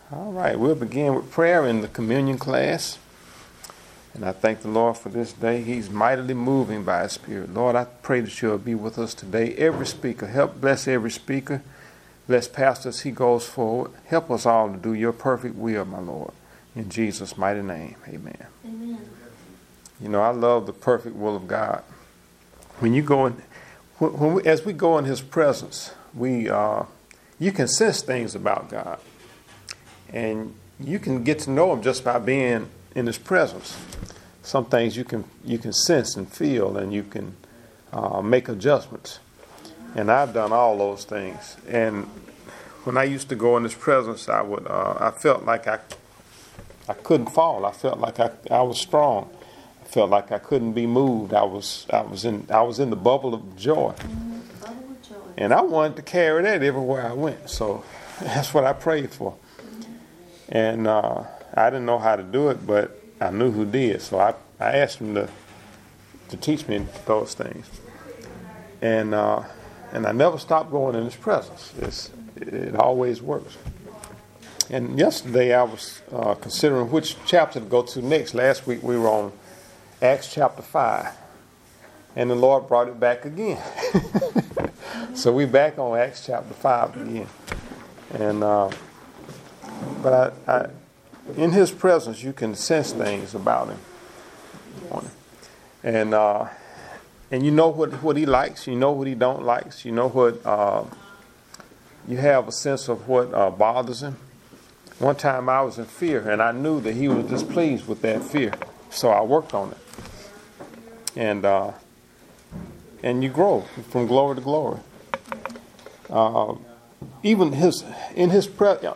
All right, we'll begin with prayer in the communion class. And I thank the Lord for this day. He's mightily moving by His Spirit. Lord, I pray that you'll be with us today. Every speaker, help bless every speaker. Bless Pastor as he goes forward. Help us all to do your perfect will, my Lord. In Jesus' mighty name, amen. Amen. You know, I love the perfect will of God. When you go in, as we go in His presence, you can sense things about God. And you can get to know Him just by being in His presence. Some things you can sense and feel, and you can make adjustments. And I've done all those things. And when I used to go in His presence, I felt like I couldn't fall. I felt like I was strong. I felt like I couldn't be moved. I was in the bubble of joy. And I wanted to carry that everywhere I went. So that's what I prayed for. And I didn't know how to do it, but I knew who did. So I asked Him to teach me those things. And I never stopped going in His presence. It always works. And yesterday I was considering which chapter to go to next. Last week we were on Acts chapter 5. And the Lord brought it back again. So we're back on Acts chapter 5 again. And but in His presence, you can sense things about Him. And you know what He likes. You know what He don't like. You know what. You have a sense of what bothers Him. One time I was in fear, and I knew that He was displeased with that fear, so I worked on it. And you grow from glory to glory. Even in His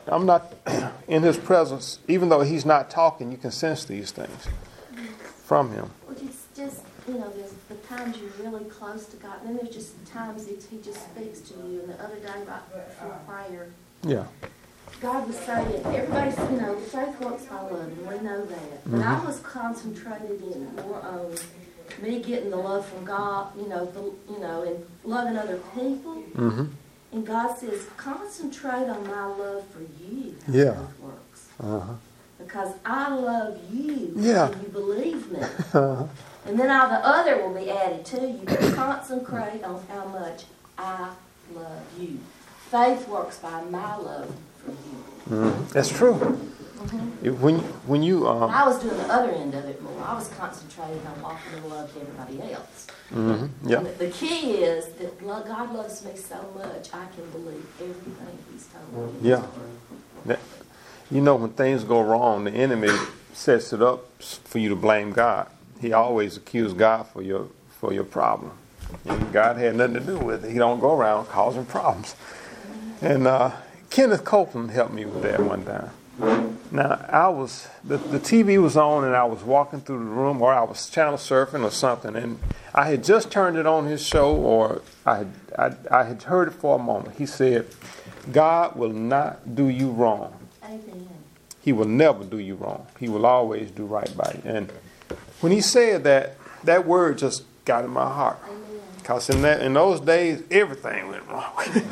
presence, even though He's not talking, you can sense these things from Him. Well, it's just, there's the times you're really close to God, and then there's just times He just speaks to you. And the other day, right before prayer, Yeah. God was saying, everybody's, faith works by love, and we know that. But I was concentrated in more on me getting the love from God, and loving other people. Mm-hmm. And God says, concentrate on my love for you. Yeah. How it works. Uh-huh. Because I love you. Yeah. And you believe me. Uh-huh. And then all the other will be added to you. But concentrate on how much I love you. Faith works by my love for you. Mm-hmm. That's true. Mm-hmm. When you I was doing the other end of it more. I was concentrating on walking in love to everybody else. Mm-hmm. Yeah. And the key is that God loves me so much, I can believe everything He's told me. Yeah. When things go wrong, the enemy sets it up for you to blame God. He always accuses God for your problem. And God had nothing to do with it. He don't go around causing problems. And Kenneth Copeland helped me with that one time. Now, the TV was on, and I was walking through the room, or I was channel surfing or something, and I had just turned it on his show, or I had heard it for a moment. He said, God will not do you wrong. Amen. He will never do you wrong. He will always do right by you. And when he said that, that word just got in my heart. Because in those days, everything went wrong.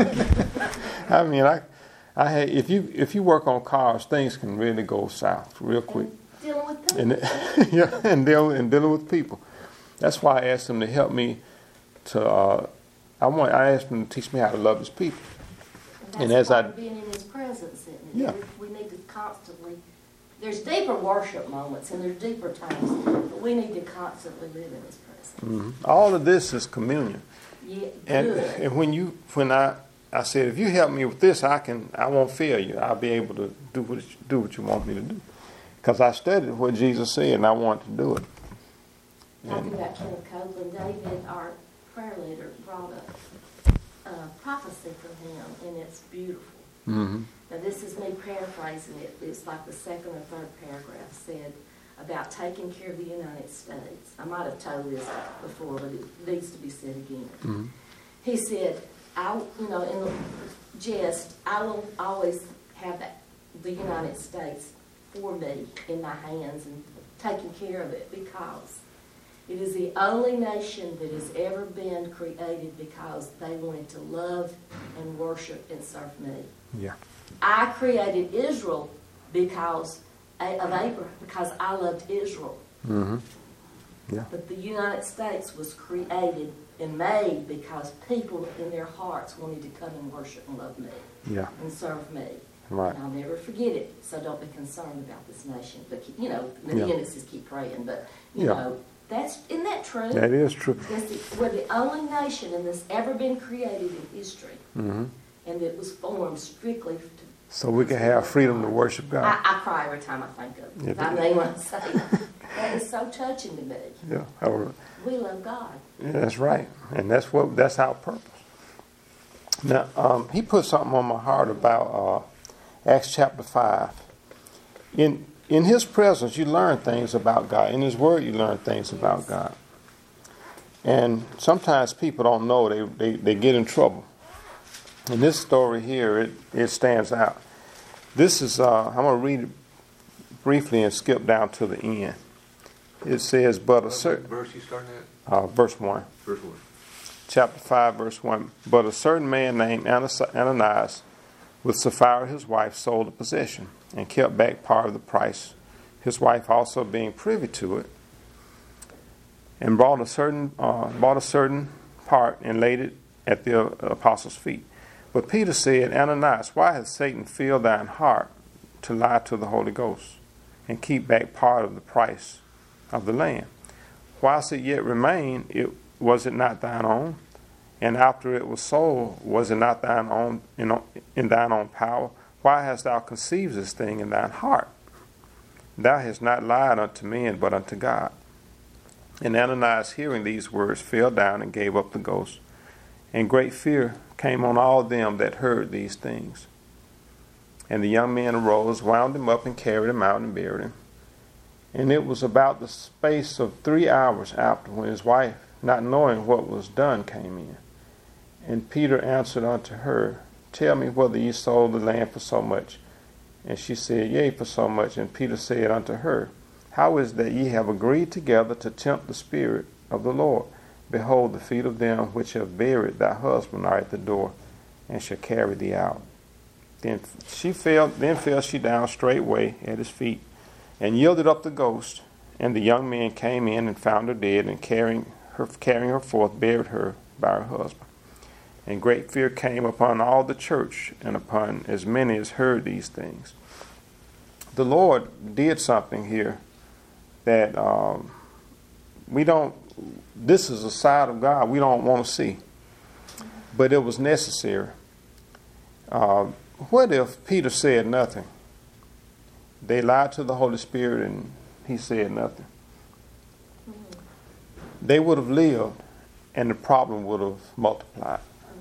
I mean, I had, if you work on cars, things can really go south real quick. Dealing with people. And dealing with people. That's why I asked him to help me to. I asked him to teach me how to love his people. And that's part of being in His presence, isn't it? Yeah. We need to constantly. There's deeper worship moments and there's deeper times, but we need to constantly live in His presence. Mm-hmm. All of this is communion. Yeah. And when I said, if you help me with this, I won't fail you. I'll be able to do what you want me to do. Because I studied what Jesus said and I want to do it. Talking about Kenneth Copeland, David, our prayer leader, brought a prophecy from him, and it's beautiful. Mm-hmm. Now, this is me paraphrasing it. It's like the second or third paragraph said about taking care of the United States. I might have told this before, but it needs to be said again. Mm-hmm. He said, in jest, I will always have the United States for me in my hands and taking care of it because it is the only nation that has ever been created because they wanted to love and worship and serve me. Yeah. I created Israel because of Abraham, because I loved Israel. Mm-hmm. Yeah. But the United States was created and made because people in their hearts wanted to come and worship and love me. Yeah. And serve me. Right. And I'll never forget it, so don't be concerned about this nation. But, you know, the Yeah. Genesis keep praying, but, you Yeah. know, isn't that true? That is true. We're the only nation that's ever been created in history, Mm-hmm. and it was formed strictly to. So we can have freedom to worship God. I cry every time I think of it. Yeah. I mean, when I say that, that is so touching to me. Yeah. We love God. Yeah, that's right, and that's our purpose. Now, he put something on my heart about Acts chapter 5. In His presence, you learn things about God. In His Word, you learn things about God. And sometimes people don't know; they get in trouble. In this story here, it stands out. This is I'm going to read it briefly and skip down to the end. It says, "But a certain verse you starting at? verse 1." Verse 1. Chapter 5, verse 1. But a certain man named Ananias, with Sapphira his wife, sold a possession, and kept back part of the price, his wife also being privy to it, and bought a certain part and laid it at the apostles' feet. But Peter said, Ananias, why has Satan filled thine heart to lie to the Holy Ghost, and keep back part of the price of the land? Whilst it yet remained, was it not thine own? And after it was sold, was it not thine own in thine own power? Why hast thou conceived this thing in thine heart? Thou hast not lied unto men, but unto God. And Ananias, hearing these words, fell down and gave up the ghost. And great fear came on all them that heard these things. And the young men arose, wound him up, and carried him out and buried him. And it was about the space of 3 hours after, when his wife, not knowing what was done, came in. And Peter answered unto her, Tell me whether ye sold the land for so much. And she said, Yea, for so much. And Peter said unto her, How is that ye have agreed together to tempt the Spirit of the Lord? Behold, the feet of them which have buried thy husband are at the door, and shall carry thee out. Then fell she down straightway at his feet, and yielded up the ghost. And the young men came in and found her dead, and carrying her forth, buried her by her husband. And great fear came upon all the church, and upon as many as heard these things. The Lord did something here that this is a side of God we don't want to see. But it was necessary. What if Peter said nothing? They lied to the Holy Spirit and he said nothing. They would have lived and the problem would have multiplied.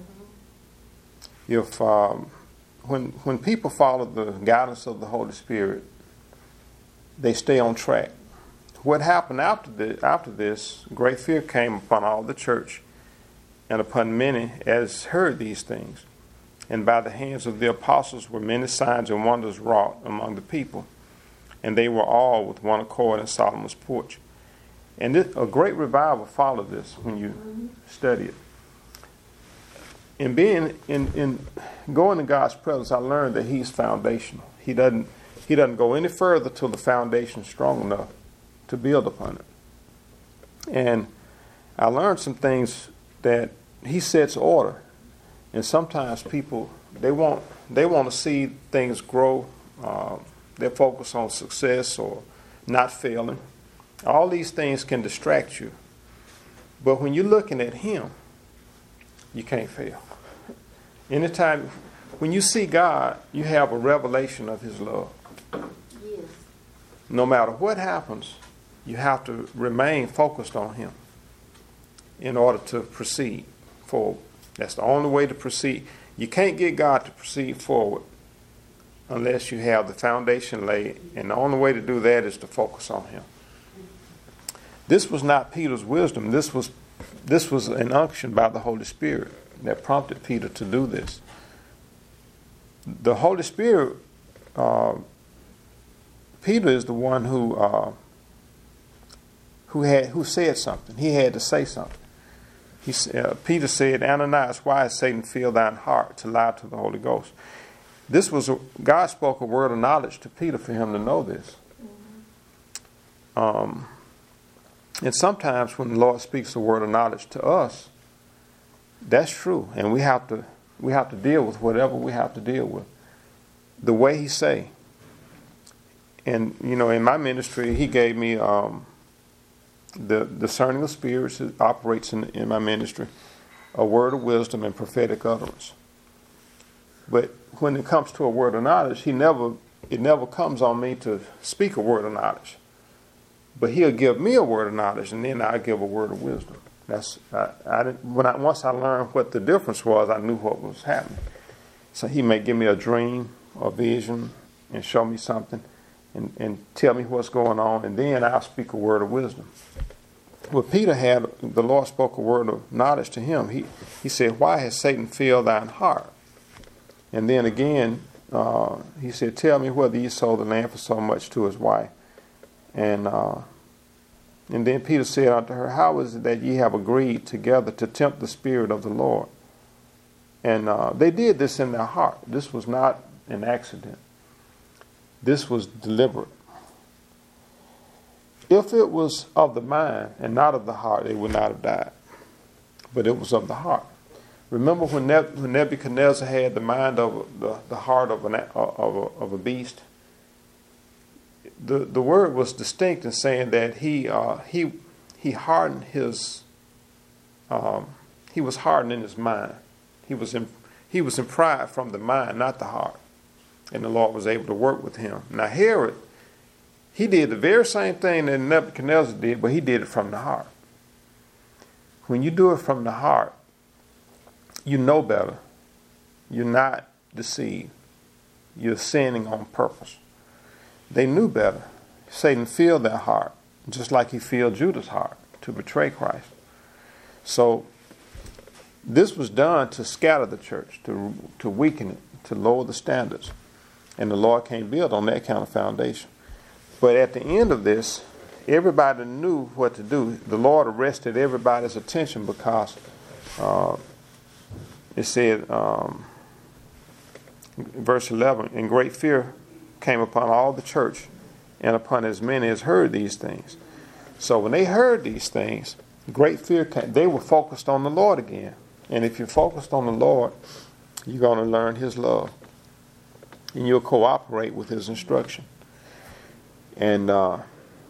If when people follow the guidance of the Holy Spirit, they stay on track. What happened after this, great fear came upon all the church and upon many as heard these things. And by the hands of the apostles were many signs and wonders wrought among the people. And they were all with one accord in Solomon's porch. And a great revival followed this when you study it. And in going to God's presence, I learned that He's foundational. He doesn't go any further till the foundation is strong enough to build upon it. And I learned some things that He sets order. And sometimes people they want to see things grow. They focus on success or not failing. All these things can distract you. But when you're looking at Him, you can't fail. Anytime, when you see God, you have a revelation of His love. Yes. No matter what happens, you have to remain focused on Him in order to proceed forward. That's the only way to proceed. You can't get God to proceed forward unless you have the foundation laid, and the only way to do that is to focus on Him. This was not Peter's wisdom. This was an unction by the Holy Spirit that prompted Peter to do this. The Holy Spirit, Peter is the one who said something. He had to say something. Peter said, Ananias, why has Satan filled thine heart to lie to the Holy Ghost? God spoke a word of knowledge to Peter for him to know this. And sometimes when the Lord speaks a word of knowledge to us, that's true, and we have to deal with whatever we have to deal with the way He say. And in my ministry, He gave me the discerning of spirits that operates in my ministry, a word of wisdom and prophetic utterance. But when it comes to a word of knowledge, it never comes on me to speak a word of knowledge. But He'll give me a word of knowledge, and then I'll give a word of wisdom. Once I learned what the difference was, I knew what was happening. So He may give me a dream or vision and show me something and tell me what's going on, and then I'll speak a word of wisdom. Well, Peter the Lord spoke a word of knowledge to him. He said, "Why has Satan filled thine heart?" And then again, He said, "Tell me whether ye sold the land for so much to his wife." And then Peter said unto her, "How is it that ye have agreed together to tempt the Spirit of the Lord?" And they did this in their heart. This was not an accident. This was deliberate. If it was of the mind and not of the heart, they would not have died. But it was of the heart. Remember when Nebuchadnezzar had the mind of the heart of a beast? The word was distinct in saying that he hardened his he was hardened in his mind. He was in pride from the mind, not the heart. And the Lord was able to work with him. Now Herod, he did the very same thing that Nebuchadnezzar did, but he did it from the heart. When you do it from the heart, you know better. You're not deceived. You're sinning on purpose. They knew better. Satan filled their heart, just like he filled Judas' heart to betray Christ. So this was done to scatter the church, to weaken it, to lower the standards. And the Lord can't build on that kind of foundation. But at the end of this, everybody knew what to do. The Lord arrested everybody's attention because it said, verse 11, "And great fear came upon all the church and upon as many as heard these things." So when they heard these things, great fear came. They were focused on the Lord again. And if you're focused on the Lord, you're going to learn His love. And you'll cooperate with His instruction. And I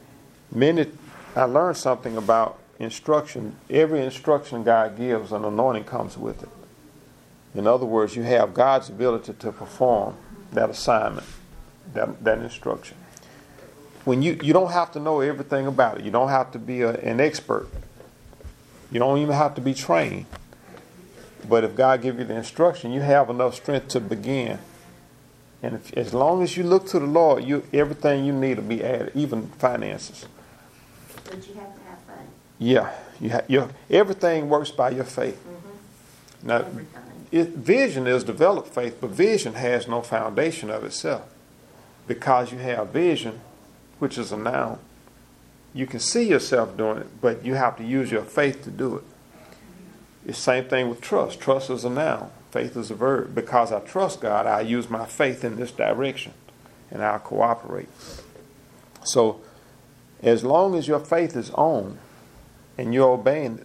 learned something about instruction. Every instruction God gives, an anointing comes with it. In other words, you have God's ability to perform that assignment, that instruction. When you don't have to know everything about it. You don't have to be an expert. You don't even have to be trained. But if God gives you the instruction, you have enough strength to begin. And as long as you look to the Lord, everything you need will be added, even finances. But you have to have faith. Yeah, everything works by your faith. Mm-hmm. Now, vision is developed faith, but vision has no foundation of itself. Because you have vision, which is a noun, you can see yourself doing it, but you have to use your faith to do it. It's the same thing with trust. Trust is a noun. Faith is a verb. Because I trust God, I use my faith in this direction, and I'll cooperate. So, as long as your faith is on, and you're obeying,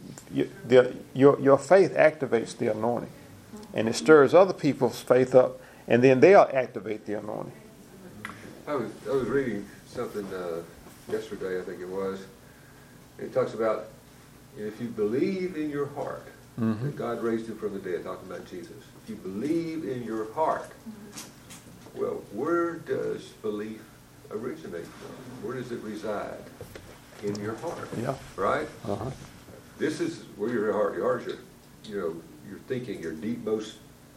your faith activates the anointing, and it stirs other people's faith up, and then they'll activate the anointing. I was reading something yesterday, I think it was. It talks about if you believe in your heart that God raised Him from the dead, talking about Jesus. If you believe in your heart, well, where does belief originate from? Where does it reside? In your heart. Yeah. Right? Uh-huh. This is where your heart is. Your thinking, your deepmost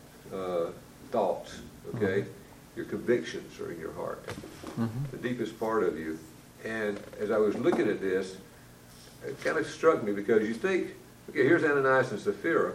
thoughts. Okay. Your convictions are in your heart. The deepest part of you. And as I was looking at this, it kind of struck me because you think, okay, here's Ananias and Sapphira,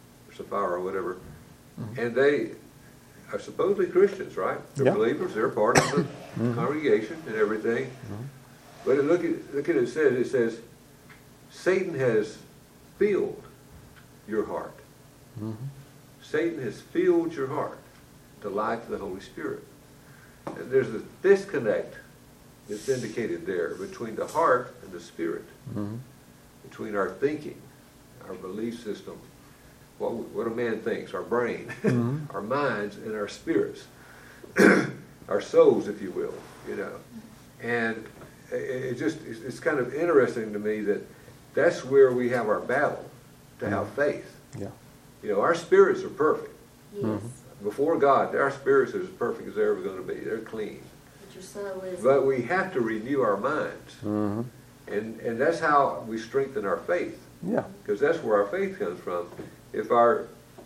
or whatever, and they are supposedly Christians, right? They're believers. They're part of the congregation and everything. But look at it says, Satan has filled your heart. Satan has filled your heart. the life of the Holy Spirit. And there's a disconnect that's indicated there between the heart and the spirit, between our thinking, our belief system, what a man thinks, our brain, our minds, and our spirits, our souls, if you will, you know. And it's kind of interesting to me that that's where we have our battle, to have faith. Yeah. You know, our spirits are perfect. Yes. Before God, our spirits are as perfect as they're ever going to be. They're clean. But your soul is. But we have to renew our minds. And that's how we strengthen our faith. Yeah. Because that's where our faith comes from. If our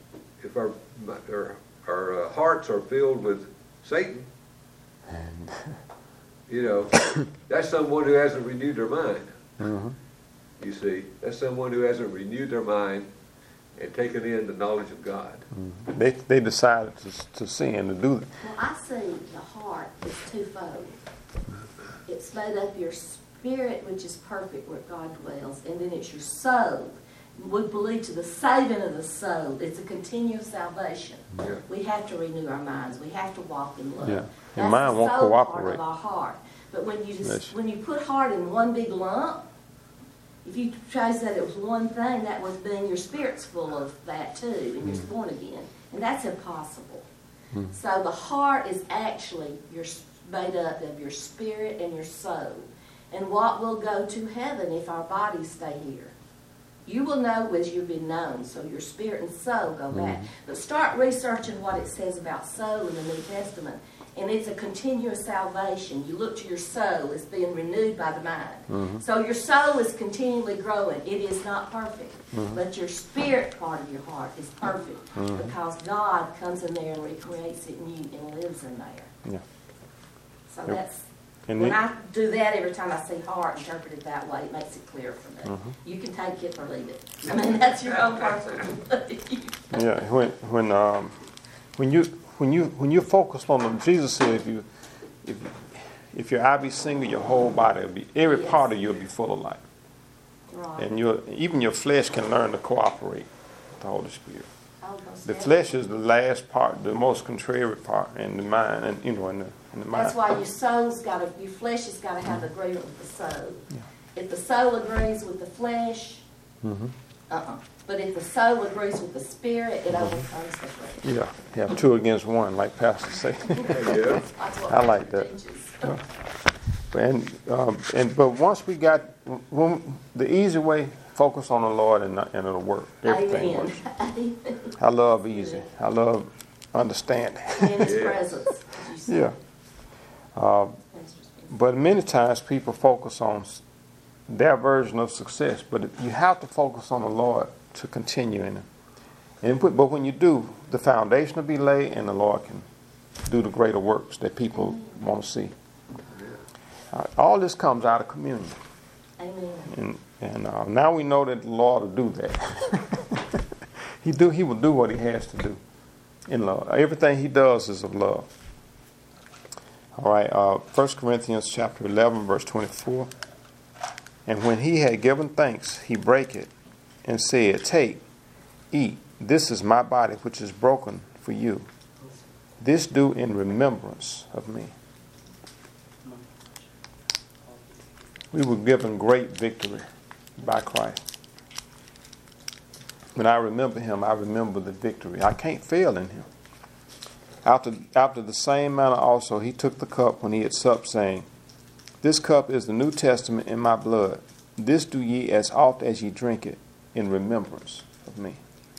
hearts are filled with Satan, you know, that's someone who hasn't renewed their mind. You see, that's someone who hasn't renewed their mind and taken in the knowledge of God. They decided to sin, to do that. Well, I see the heart is twofold. It's made up of your spirit, which is perfect where God dwells, and then it's your soul. We believe to the saving of the soul. It's a continuous salvation. Yeah. We have to renew our minds. We have to walk in love. Yeah. Your That's mind the won't soul cooperate. part of our heart. But when you Yes. when you put heart in one big lump, if you try to say it was one thing, that was being your spirit's full of that too, and you're born again, and that's impossible. So the heart is actually made up of your spirit and your soul, and what will go to heaven if our bodies stay here. You will know as you've been known, so your spirit and soul go back. But start researching what it says about soul in the New Testament, and it's a continuous salvation. You look to your soul as being renewed by the mind. So your soul is continually growing. It is not perfect, but your spirit part of your heart is perfect because God comes in there and recreates it in you and lives in there. Yeah. So Yep. that's... And When it- I do that, every time I see heart interpreted that way, it makes it clear for me. You can take it or leave it. I mean, that's your own personal belief. Yeah, when you focus on them, Jesus said, if your eye be single, your whole body will be, every Yes. part of you will be full of light, Right. and even your flesh can learn to cooperate with the Holy Spirit. Almost The every- flesh is the last part, the most contrary part, and the mind, and in the mind. That's why your flesh has got to have agreement with the soul. If the soul agrees with the flesh, But if the soul agrees with the spirit, it overcomes the flesh. Yeah, 2 against 1, like Pastor say. Yeah. That's what I like Pastor that. teaches. But once we got the easy way, focus on the Lord and it'll work. Everything Amen. works. Amen. I love easy. I love understanding. In His presence. as you said. Yeah. But many times people focus on their version of success, but you have to focus on the Lord to continue in it. But when you do, the foundation will be laid, and the Lord can do the greater works that people want to see. All this comes out of communion. Amen. And now we know that the Lord will do that. He will do what He has to do in love. Everything He does is of love. All right, 1 Corinthians chapter 11, verse 24. And when He had given thanks, He brake it and said, "Take, eat. This is my body, which is broken for you. This do in remembrance of me." We were given great victory by Christ. When I remember Him, I remember the victory. I can't fail in Him. After the same manner also He took the cup when He had supped, saying, "This cup is the New Testament in my blood. This do ye as oft as ye drink it in remembrance of me."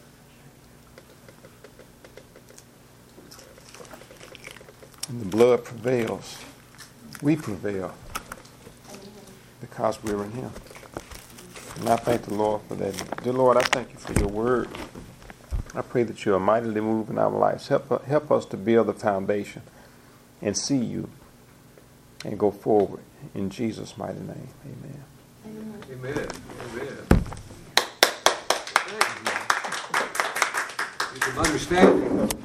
And the blood prevails. We prevail because we're in Him. And I thank the Lord for that. Dear Lord, I thank You for Your word. I pray that You are mightily moved in our lives. Help us to build the foundation and see You and go forward. In Jesus' mighty name, amen. Amen. Amen. Get some understanding.